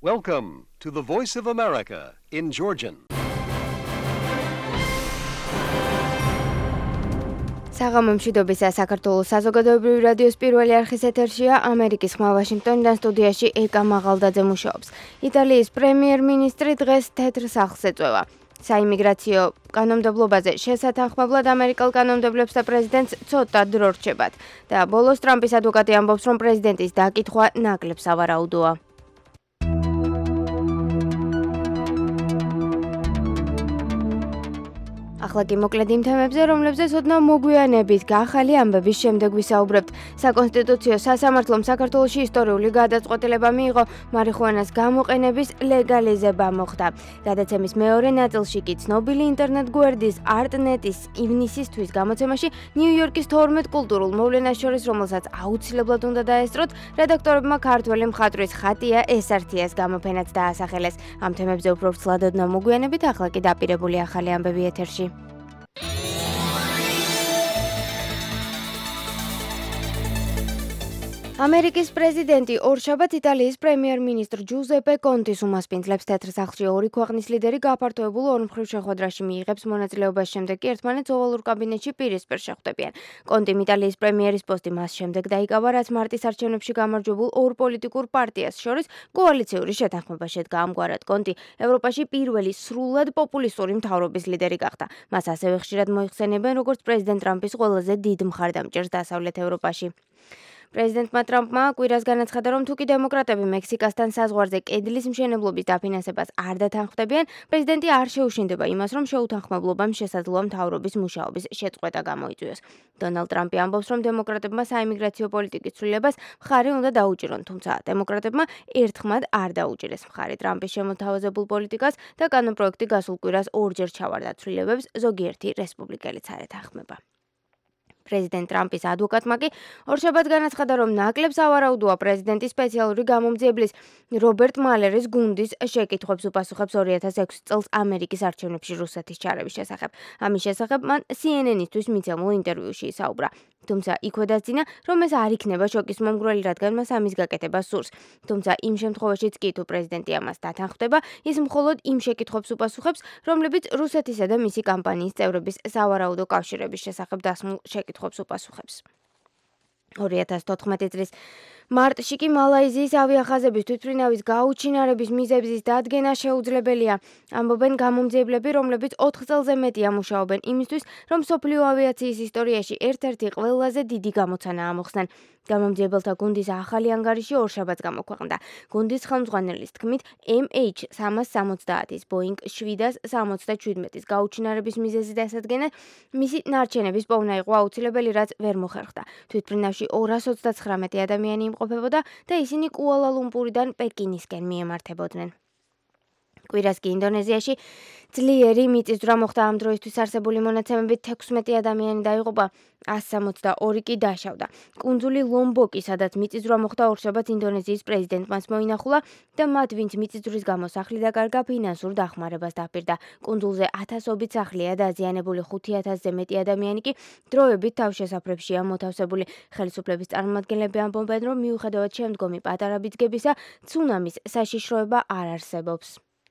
Welcome to the Voice of America in Georgian. საღამომშვიდობისა საქართველოს საზოგადოებრივი რადიოს პირველი არხის ეთერშია ამერიკის ხმა ვაშინგტონიდან სტუდიაში ეკა მაღალდაძე მუშაობს. იტალიის პრემიერ-მინისტრი დღეს თეთრ სახლს ეწვევა. საიმიგრაციო კანონმდებლობაზე შესათანხმებლად ამერიკელ კანონმდებლებს და პრეზიდენტს ცოტა დრო რჩებათ და ბოლოს ტრამპის ადვოკატი ამბობს, რომ პრეზიდენტის დაკითხვა ნაკლებ სავარაუდოა. ახლა კი მოკლედ იმ თემებზე, რომლებზეც ოდნავ მოგვიანებით ახალი ამბების შემდეგ ვისაუბრებთ. საკონსტიტუციო სასამართლომ საქართველოში ისტორიული გადაწყვეტილება მიიღო, მარიხუანას გამოყენების ლეგალიზება მოხდა. გადაცემის მეორე ნაწილში კი ცნობილი ინტერნეტ გვერდის ArtNet-ის ივნისისთვის გამოცემაში ნიუ-იორკის 12 კულტურულ მოვლენას შორის, რომელსაც აუცილებლად უნდა დაესწროთ, რედაქტორებმა ქართველი მხატვრის ხატია ესართიას გამოფენაც დაასახელეს. ამ თემებზე უფრო ვრცლად ოდნავ მოგვიანებით, ახლა კი დაპირებული ახალი ამბები ეთერში. ამერიკის პრეზიდენტი ორშაბათს იტალიის პრემიერ-მინისტრ ჯუზეპე კონტის უმასპინძლებს თეთრ სახლში ორი ქვეყნის ლიდერი გაფართოებულ ორმხრივ შეხვედრაში მიიღებს მონაწილეობას, შემდეგ კი ერთმანეთს ოვალურ კაბინეტში პირისპირ შეხვდებიან. კონტიმ იტალიის პრემიერის პოსტი მას შემდეგ დაიკავა, რაც მარტის არჩევნებში გამარჯვებულ ორ პოლიტიკურ პარტიას შორის კოალიციური შეთანხმება შედგა. ამგვარად კონტი ევროპაში პირველი სრულად პოპულისტური მთავრობის ლიდერი გახდა. მას ასევე ხშირად მოიხსენიებენ როგორც პრეზიდენტ ტრამპის ყველაზე დიდ მხარდამჭერს დასავლეთ ევროპაში. პრეზიდენტმა ტრამპმა კვირას განაცხადა, რომ თუკი დემოკრატები მექსიკასთან საზღვარზე კედლის მშენებლობის დაფინანსებას არ დათანხმდებიან, პრეზიდენტი არ შეუშინდება იმას, რომ შეუთანხმებლობამ შესაძლოა მთავრობის მუშაობის შეწყვეტა გამოიწვიოს. დონალდ ტრამპი ამბობს, რომ დემოკრატებმა საიმიგრაციო პოლიტიკის ცვლილებას მხარი უნდა დაუჭირონ, თუმცა დემოკრატებმა ერთხმად არ დაუჭირეს მხარი ტრამპის შემოთავაზებულ პოლიტიკას და კანონპროექტი გასულ კვირას ორჯერ ჩავარდა ცვლილებებს, ზოგიერთი რესპუბლიკელიც არ ეთანხმება. პრეზიდენტ ტრამპის ადვოკატმა კი ორშაბათს განაცხადა, რომ ნაკლებ სავარაუდოა პრეზიდენტის სპეციალური გამომძიებლის რობერტ მალერის გუნდის შეკითხვებს უპასუხებს 2006 წელს ამერიკის არჩევნებში რუსეთის ჩარევის შესახებ. ამის შესახებ მან CNN-ისთვის მიცემულ ინტერვიუში ისაუბრა. თუმცა იქვე დასძინა, რომ ეს არ იქნება შოკის მომგვრელი, რადგან მას ამის გაკეთება სურს. თუმცა იმ შემთხვევაშიც კი თუ პრეზიდენტი ამას დათანხმდება, ის მხოლოდ იმ შეკითხვებს უპასუხებს, რომლებიც რუსეთისა და მისი კამპანიის წევრების სავარაუდო კავშირების შესახებ დასმულ შეკითხვებს უპასუხებს. 2014 წლის მარტში კი მალაიზიის ავიახაზების თვითმფრინავის გაუჩინარების მიზეზის დადგენა შეუძლებელია. ამბობენ გამომძიებლები, რომლებიც 4 წელზე მეტია მუშაობენ იმისთვის, რომ მსოფლიო ავიაციის ისტორიაში ერთ-ერთი ყველაზე დიდი გამოცანა ამოხსნან. გამომძიებელთა გუნდის ახალი ანგარიში ორშაბათს გამოქვეყნდა. გუნდის ხელმძღვანელის თქმით, MH370-ის Boeing 777-ის გაუჩინარების მიზეზის დასადგენად მისი ნარჩენების პოვნა იყო აუცილებელი, რაც ვერ მოხერხდა. თვითმფრინავში 229 ადამიანი იმყოფებოდა და ისინი კუალა-ლუმპურიდან პეკინისკენ მიემართებოდნენ. კვირას კი ინდონეზიაში ძლიერი მიწისძვრა მოხდა. ამ დროისთვის არსებული მონაცემებით 16 ადამიანი დაიღუპა, 162 კი დაშავდა. კუნძული ლომბოკი, სადაც მიწისძვრა მოხდა, ორშაბათს ინდონეზიის პრეზიდენტმა მოინახულა და მათ, ვინც მიწისძვრის გამო სახლი დაკარგა, ფინანსურ დახმარებას დაპირდა. კუნძულზე ათასობით სახლია დაზიანებული, 5000-ზე მეტი ადამიანი კი დროებით თავშესაფრებშია მოთავსებული. ხელისუფლების წარმომადგენლები ამბობენ, რომ მიუხედავად შემდგომი პატარა ბიძგებისა, ცუნამის საშიშროება არ არსებობს.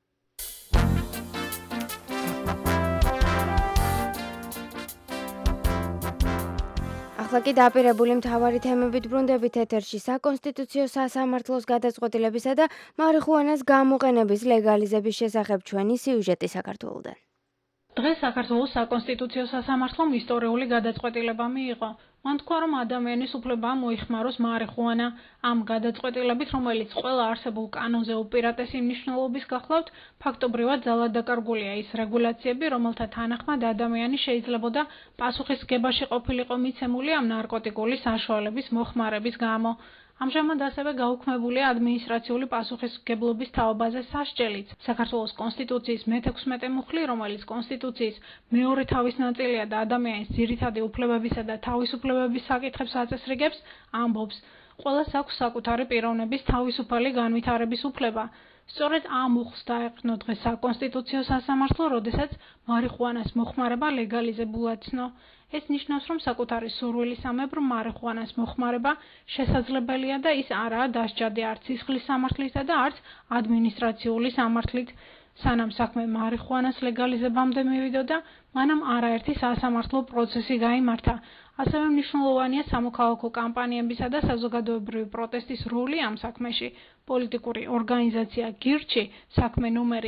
ახლა კი დაპირებული მთავარი თემებით ბრუნდებით ეთერში. საკონსტიტუციო სასამართლოს გადაწყვეტილებისა და მარიხუანას გამოყენების ლეგალიზების შესახებ ჩვენი სიუჟეტი საქართველოდან. დღეს საქართველოს საკონსტიტუციო სასამართლომ ისტორიული გადაწყვეტილება მიიღო. მან თქვა, რომ ადამიანის უფლებაა მოიხმაროს მარიხუანა. ამ გადაწყვეტილებით, რომელიც ყველა არსებულ კანონზე უპირატესი მნიშვნელობის გახლავთ, ფაქტობრივად ძალად დაკარგულია ის რეგულაციები, რომელთა თანახმად ადამიანი შეიძლებოდა პასუხისმგებაში ყოფილიყო მიცემული ამ ნარკოტიკული საშუალების მოხმარების გამო. ამჟამად ასევე გაუქმებულია ადმინისტრაციული პასუხისმგებლობის თაობაზე სასჯელიც. საქართველოს კონსტიტუციის მე-16 მუხლი, რომელიც კონსტიტუციის მეორე თავის ნაწილია და ადამიანის ძირითადი უფლებებისა და თავისუფლებების საკითხებს აწესრიგებს, ამბობს, ყველას აქვს საკუთარი პიროვნების თავისუფალი განვითარების უფლება. სწორედ ამ უხს დაეყრდნო დღეს საკონსტიტუციო სასამართლო, როდესაც მარიხუანას მოხმარება ლეგალიზებულად ცნო. ეს ნიშნავს, რომ საკუთარი სურვილისამებრ მარიხუანას მოხმარება შესაძლებელია და ის არაა დასჯადი არც სისხლის სამართლისა და არც ადმინისტრაციული სამართლით. სანამ საქმე მარიხუანას ლეგალიზებამდე მივიდოდა, მანამ არაერთი სასამართლო პროცესი გაიმართა. ასევე მნიშვნელოვანია სამოქალაქო კამპანიებისა და საზოგადოებრივი პროტესტის როლი ამ საქმეში. პოლიტიკური ორგანიზაცია გირჩი, საქმე ნომერი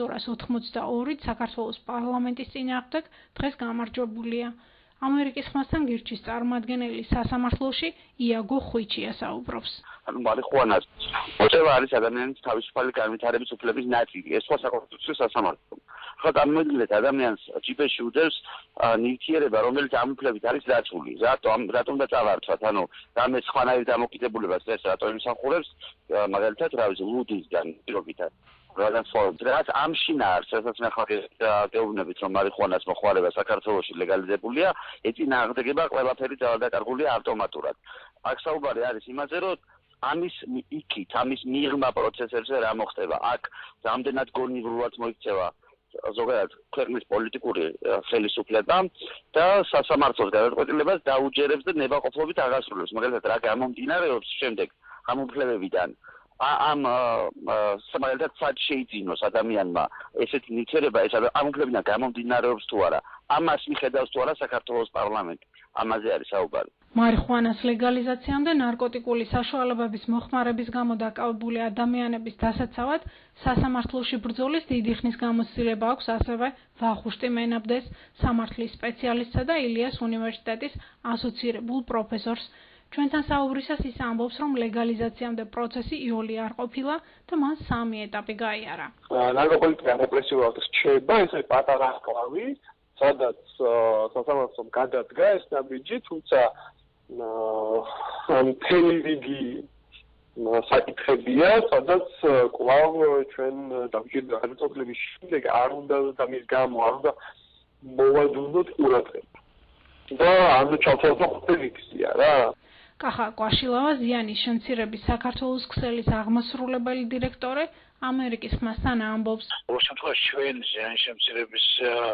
1282 საქართველოს პარლამენტის წინააღმდეგ დღეს გამარჯვებულია. ამერიკის ხმასთან გირჩის წარმომადგენელი სასამართლოში იაგო ხვიჩია საუბრობს. მარიხუანას მოწევა არის ადამიანის თავისუფალი განვითარების უფლების ნაწილი. ეს სხვა საკონსტიტუციო სასამართლო. ხო, ამოგვიგეთ ადამიანს ჯიბეში უდევს ნივთიერება, რომელიც ამ უფლებით არის დაცული. რატომ დაწავარცვათ? ანუ რამე სხვანაირ დამოკიდებულებას ეს რატომ იმსახურებს? მაგალითად, რა ვიცი, ლუდისგან პირობითად. რაც ამ შინაარს, რასაც მე ხალხი გეუბნებით, რომ მარიხუანას მოხმარება საქართველოში ლეგალიზებულია, ეწინააღმდეგება ყველაფერი დაკარგულია ავტომატურად. აქ საუბარი არის იმაზე, რომ ამის იქით, ამის მიღმა პროცესებზე რა მოხდება. აქ რამდენად გონივრულად მოიქცევა ზოგადად ქვეყნის პოლიტიკური ხელისუფლება და სასამართლოს გადაწყვეტილებას დაუჯერებს და ნებაყოფლობით აღასრულებს. მაგალითად, რა გამომდინარეობს შემდეგ ამ უფლებებიდან. ამ მაგალითად სად შეიძინოს ადამიანმა ესეთი ნივთიერება, ეს ამ უფლებიდან გამომდინარეობს თუ არა. ამას მიხედავს თუ არა საქართველოს პარლამენტი. ამაზე არის საუბარი. მარიხუანას ლეგალიზაციამდე ნარკოტიკული საშუალებების მოხმარების გამო დაკავებული ადამიანების დასაცავად სასამართლოში ბრძოლის დიდი ხნის გამოცდილება აქვს ასევე ვახუშტი მენაბდეს, სამართლის სპეციალისტსა და ილიას უნივერსიტეტის ასოცირებულ პროფესორს. ჩვენთან საუბრისას ის ამბობს, რომ ლეგალიზაციამდე პროცესი იოლი არ ყოფილა და მან 3 ეტაპი გაიარა. ნარკოპოლიტიკა რეპრესიულად რჩება, ეს პატარა კლავი, სადაც სასამართლომ გადადგა ეს ნაბიჯი, თუმცა მთელი რიგი საკითხებია, სადაც კვლავ ჩვენ დამჭირდა გადაწყვეტილების შემდეგ არ უნდა და მის გამო არ უნდა მოვაძუნოთ ყურადღება. და ამ ჩავთვალოთ ფიქსია რა. კახა კვაშილავა ზიანის შემცირების საქართველოს ქსელის აღმასრულებელი დირექტორი ამერიკის ხმასთან ამბობს. ყოველ შემთხვევაში ჩვენ ზიანის შემცირების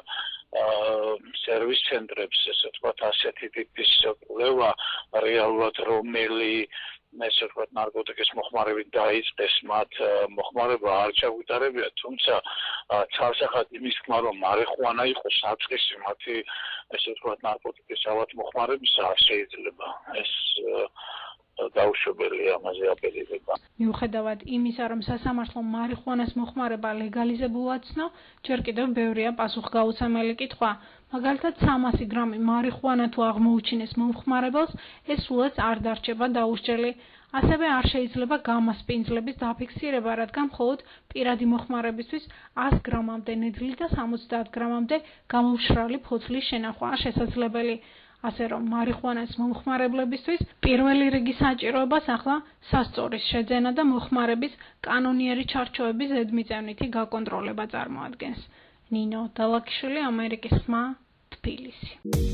სერვის ცენტრებს, ესე ვთქვათ, ასეთი ტიპის კვლევა რეალურად რომელი ესე ვთქვათ ნარკოტიკის მოხმარებით დაიწყეს, მათ მოხმარება არ ჩაგვიტარებია, თუმცა ცალსახად იმის თქმა, რომ მარიხუანა იყოს საწყისი მათი ესე ვთქვათ ნარკოტიკის ავად მოხმარებისა არ შეიძლება. ეს დაუშვებელია, ამაზე აპელირება. მიუხედავად იმისა, რომ სასამართლომ მარიხუანას მოხმარება ლეგალიზებულად ცნო, ჯერ კიდევ ბევრია პასუხგაუცემელი კითხვა. მაგალითად, 300 გრამი მარიხუანა თუ აღმოუჩინეს მომხმარებელს, ეს სულაც არ დარჩება დაუსჯელი. ასევე არ შეიძლება გამასპინძლების დაფიქსირება, რადგან მხოლოდ პირადი მოხმარებისთვის 100 გრამამდე ნედლი და 70 გრამამდე გამომშრალი ფოთლის შენახვა შესაძლებელი. ასე რომ მარიხუანას მომხმარებლებისთვის პირველი რიგის საჭიროებას ახლა სასწორის შეძენა და მოხმარების კანონიერი ჩარჩოების ზედმიწევნითი გაკონტროლება წარმოადგენს. ნინო დალაკიშვილი, ამერიკის ხმა, თბილისი.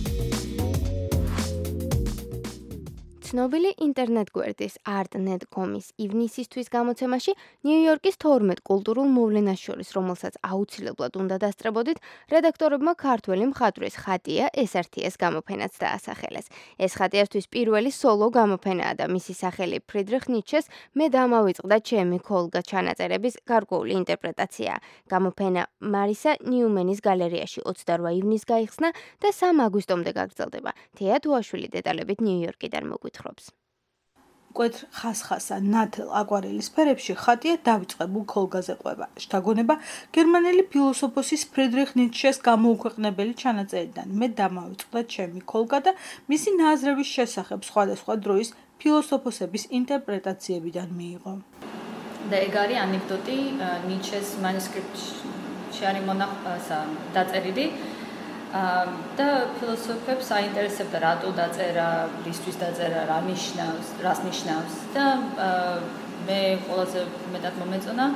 ცნობილი ინტერნეტ-გვერდის art.net.com-ის ივნისისთვის გამოცემაში ნიუ-იორკის 12 კულტურულ მოვლენას შორის, რომელსაც აუცილებლად უნდა დასწრებოდით, რედაქტორებმა ქართველი მხატვრის ხატია SRTS გამოფენაც დაასახელეს. ეს ხატიასთვის პირველი სოლო გამოფენაა და მისი სახელი ფრიდრიხ ნიცშეს „მე დამავიწყდა ჩემი ქოლგა“ ჩანაწერების გარკვეული ინტერპრეტაციაა. გამოფენა მარისა ნიუმენის გალერეაში 28 ივნისს გაიხსნა და 3 აგვისტომდე გაგრძელდება. თეა თუაშვილი დეტალებით ნიუ-იორკიდან მოგვითხარებს. მკვეთრ ხასხასა ნათელ აკვარელის ფერებში ხატია დავიწყებულ ქოლგაზე ყვება. შთაგონება გერმანელი ფილოსოფოსის ფრიდრიხ ნიცშეს გამოუქვეყნებელი ჩანაწერიდან „მე დამავიწყდა ჩემი ქოლგა“ და მისი ნაზრების შესახებ სხვადასხვა დროის ფილოსოფოსების ინტერპრეტაციებიდან მიიღო. და ეგ არის ანეკდოტი ნიცშეს მანუსკრიპტში არის დაწერილი. და ფილოსოფებს აინტერესებდა რატო დაწერა, რისთვის დაწერა, რას ნიშნავს და მე ყველაზე მეტად მომეწონა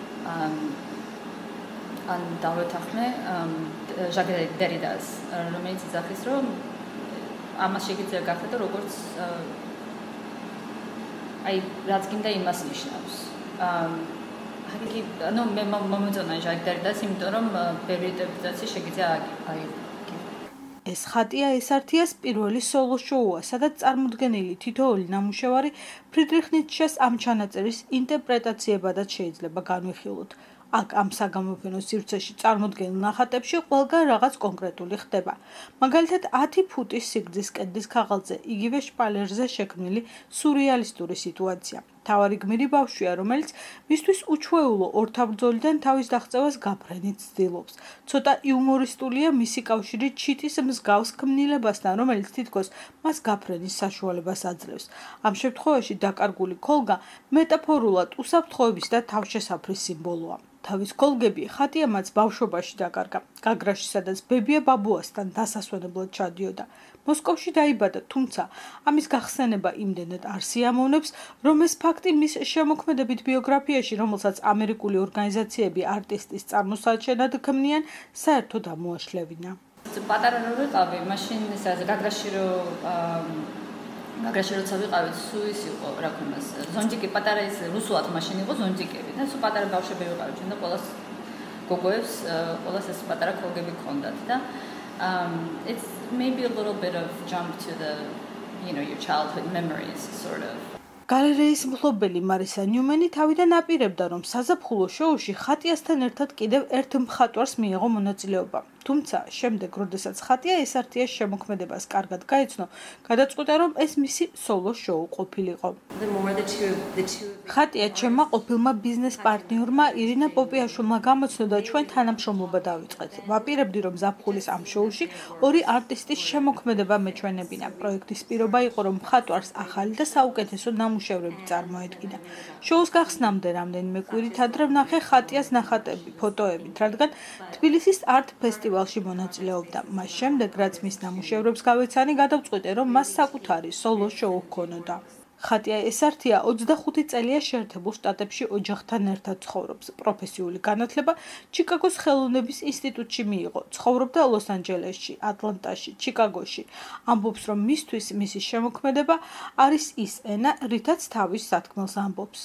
ან დავეთანხმე ჟაკ დერიდას, რომელიც იძახის, რომ ამას შეიძლება გახდეთ, როგორც აი რაც გინდა იმას ნიშნავს. აი ანუ მე მომეწონა ჟაგდერიდას, იმიტომ რომ ბევრი ინტერპრეტაცია შეგიძლია აიღო. ეს ხატია ესართიას პირველი სოლო შოუა, სადაც წარმოდგენილი თითოეული ნამუშევარი ფრიდრიხ ნიშჩეს ამ ჩანაწერის ინტერპრეტაციებადაც შეიძლება განვიხილოთ. აქ ამ საგამოფენო სივრცეში წარმოდგენილ ნახატებში ყველგან რაღაც კონკრეტული ხდება. მაგალითად 10 ფუტის სიგრძის კედლის ქაღალდზე იგივე შპალერზე შექმნილი სურეალისტური სიტუაცია. თავარი გმირი ბავშვია, რომელიც მისთვის უჩვეულო ორთაბრძოლიდან თავის დაღწევას გაფრენით ცდილობს. ცოტა იუმორისტულია მისი კავშირი ჩიტის მსგავს ქმნილებასთან, რომელიც თითქოს მას გაფრენის საშუალებას აძლევს. ამ შემთხვევაში დაკარგული ქოლგა მეტაფორულად უსაფრთხოების და თავშესაფრის სიმბოლოა. თავის ქოლგები ხატიამაც ბავშვობაში დაკარგა, გაგრაში, სადაც ბებია ბაბუასთან დასასვენებლად ჩადიოდა. მოსკოვში დაიბადა, თუმცა ამის გახსენება იმდენად არ სიამოვნებს, რომ ეს ფაქტი მის შემოქმედებით ბიოგრაფიაში, რომელსაც ამერიკული ორგანიზაციები არტისტის წარმოსაჩენად ქმნიან, საერთოდ ამოაშლევინა. პატარა რო ვიყავი, მაშინ გაგრაში როცა ვიყავით, სულ ის იყო, რა ქვია, ზონჯიკი პატარა ის რუსულად მაშინ იყო ზონჯიკები და სულ პატარა ბავშვები ვიყავით, ჩვენ და ყველას გოგოებს ყველას ეს პატარა ქოლგები ჰქონდათ და it's maybe a little bit of jump to the your childhood memories sort of. გალერეის მფლობელი მარისა ნიუმენი თავიდან აპირებდა, რომ საზაფხულო შოუში ხატიასთან ერთად კიდევ ერთ მხატვარს მიეღო მონაწილეობა. თუმცა შემდეგ, როდესაც ხატია ესართიას შემოქმედებას კარგად გაეცნო, გადაწყვიტა, რომ ეს მისი სოლო შოუ ყოფილიყო. ხატია ჩემმა ყოფილმა ბიზნეს პარტნიორმა ირინა პოპიაშვილმა გამოცნო და ჩვენ თანამშრომლობა დავიწყეთ. ვაპირებდი, რომ ზაფხულის ამ შოუში ორი არტისტის შემოქმედება მეჩვენებინა. პროექტის პირობა იყო, რომ მხატვარს ახალი და საუკეთესო ნამუშევრები წარმოედგინა. შოუს გახსნამდე რამდენიმე კვირით ადრე ვნახე ხატიას ნახატები, ფოტოებით, რადგან თბილისის არტ ფესტივალში მონაწილეობდა. მას შემდეგ, რაც მის ნამუშევრებს გავეცანი, გადავწყვიტე, რომ მას საკუთარი სოლო შოუ ჰქონოდა. ხატია ესართია 25 წელია შეერთებულ შტატებში ოჯახთან ერთად ცხოვრობს. პროფესიული განათლება ჩიკაგოს ხელოვნების ინსტიტუტში მიიღო. ცხოვრობდა ლოს-ანჯელესში, ატლანტაში, ჩიკაგოში. ამბობს, რომ მისთვის მისი შემოქმედება არის ის ენა, რითაც თავის სათქმელს ამბობს.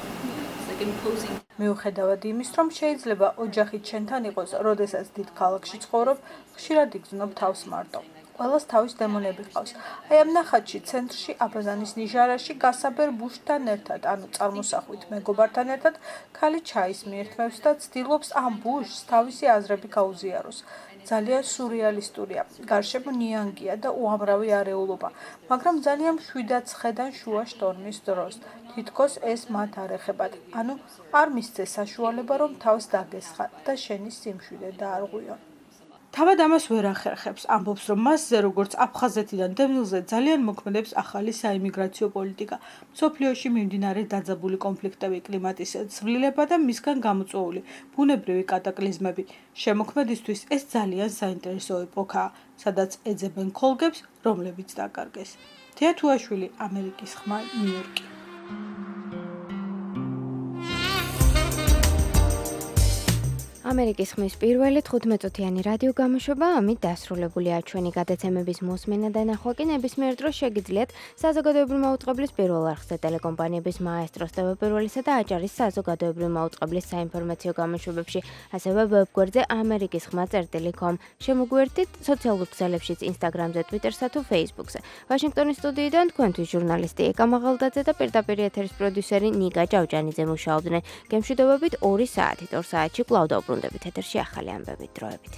მიუხედავად იმის, რომ შეიძლება ოჯახი ჩვენთან იყოს, როდესაც დიდ ქალაქში ცხოვრობ, ხშირად იგრძნობ თავს მარტო. ყველას თავის დემონები ყავს. აი ამ ნახატში ცენტრში აბაზანის ნიჟარაში გასაბერ ბუშთან ერთად, ანუ წარმოსახვით მეგობართან ერთად, ქალი ჩაის მიერთმევს და ცდილობს ამ ბუშს თავისი აზრები გაუზიაროს. ძალიან სურეალისტურია, გარშემო ნიანგია და უამრავი არეულობა, მაგრამ ძალიან მშვიდად ხედან შუა შტორმის დროს. თითქოს ეს მათ არ ეხებათ, ანუ არ მისცე საშუალება, რომ თავს დაგესხათ და შენი სიმშვიდე დაარღვიონ. თავად ამას ვერ ახერხებს, ამბობს, რომ მასზე, როგორც აფხაზეთიდან დევნილზე, ძალიან მოქმედებს ახალი საიმიგრაციო პოლიტიკა, მსოფლიოში მიმდინარე დაძაბული კონფლიქტები, კლიმატის ცვლილება და მისგან გამოწვეული ბუნებრივი კატაკლიზმები. შემოქმედისთვის ეს ძალიან საინტერესო ეპოქაა, სადაც ეძებენ ქოლგებს, რომლებიც დაკარგეს. თეა თუაშვილი, ამერიკის ხმა, ნიუ-იორკი. ამერიკის ხმის პირველი 15-წუთიანი რადიო გამოშვება ამით დასრულებულია. ჩვენი გადაცემების მოსმენა და ნახვა კი ნებისმიერ დროს შეგიძლიათ საზოგადოებრივი მაუწყებლის პირველ არხზე, ტელეკომპანიების მაესტროს, TV1-სა და აჭარის საზოგადოებრივი მაუწყებლის საინფორმაციო გამოშვებებში, ასევე ვებგვერდზე amerikiskhma.com. შემოგვერთით სოციალურ ქსელებშიც, Instagram-ზე, Twitter-სა თუ Facebook-ზე. ვაშინგტონის სტუდიიდან თქვენთვის ჟურნალისტი ეკა მაღალდაძე და პირდაპირ ეთერის პროდიუსერი ნიკა ჭავჭანიძე მუშაობდნენ. გემშვიდობებით 2 საათით, 2 საათში კვლავ დაუბრუნდებით ეთერში ახალი ამბებით დროებით.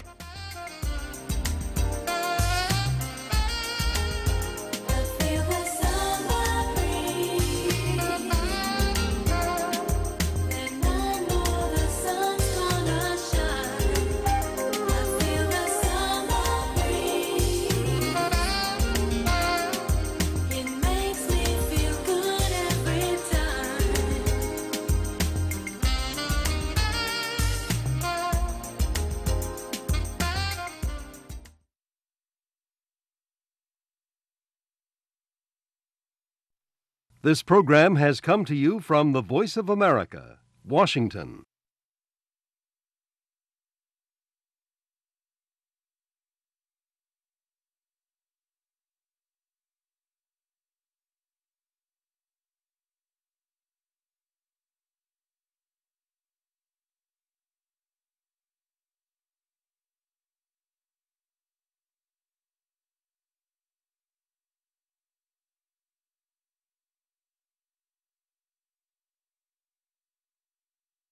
This program has come to you from the Voice of America, Washington.